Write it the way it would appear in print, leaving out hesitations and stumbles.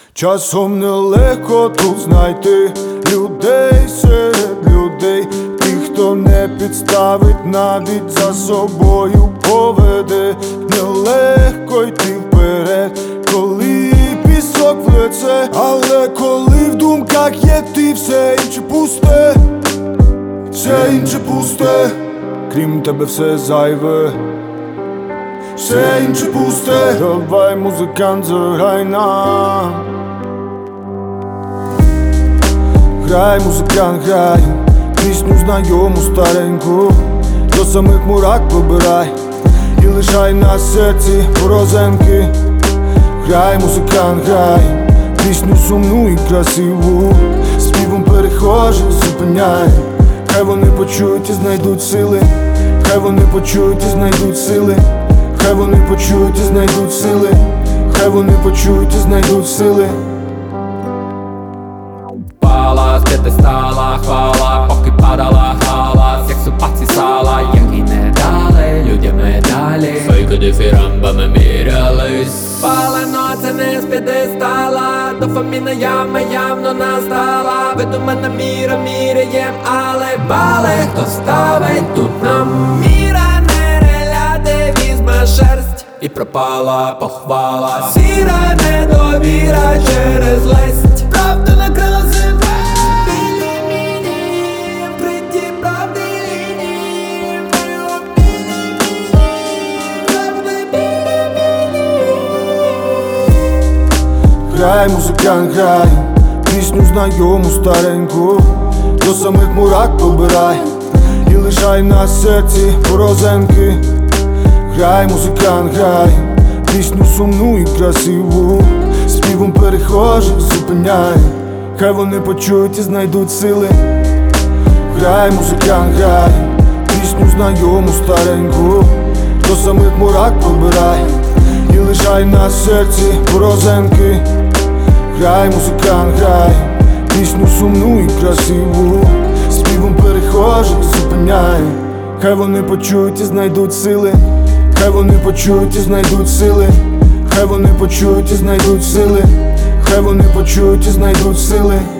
Часом нелегко тут знайти людей серед людей, тих, хто не підставить, навіть за собою поведе. Нелегко йти вперед, коли пісок в лице, але коли в думках є ти, все інше пусте, все інше пусте, крім тебе все зайве, все інше пусте. Давай, музикант, заграй нам. Грай, музикант, грай пісню знайому стареньку, до самих мурак вибирай і лишай на серці порозенки. Грай, музикант, грай пісню сумну і красиву, співом перехожих зупиняй. Хай вони почують і знайдуть сили, хай вони почують і знайдуть сили, хай вони почують і знайдуть сили, хай вони почують і знайдуть сили. Де ти стала, хвала, поки падала галас, як супаці сала, які не дали людям медалі. Фейки дифірамбами мірялись. Палено це не з п'єдестала, дофаміна яма явно настала. Видумана міра міряєм, але бали хто ставить тут нам. Міра нереля, де візьме шерсть, і пропала похвала. Сіра недовіра через лесть, правда накрила землю. Грай, музикант, грай пісню знайому стареньку, до самих мурак вибирай і лишай на серці порозенки. Грай, музикант, грай пісню сумну і красиву, співом перехожих зупиняй. Хай вони почують і знайдуть сили. Грай, музикант, грай пісню знайому стареньку, до самих мурак вибирай і лишай на серці порозенки. Грай, музикант, грай пісню сумну і красиву, співом перехожих зупиняй. Хай вони почують і знайдуть сили, хай вони почують і знайдуть сили, хай вони почують і знайдуть сили, хай вони почують і знайдуть сили.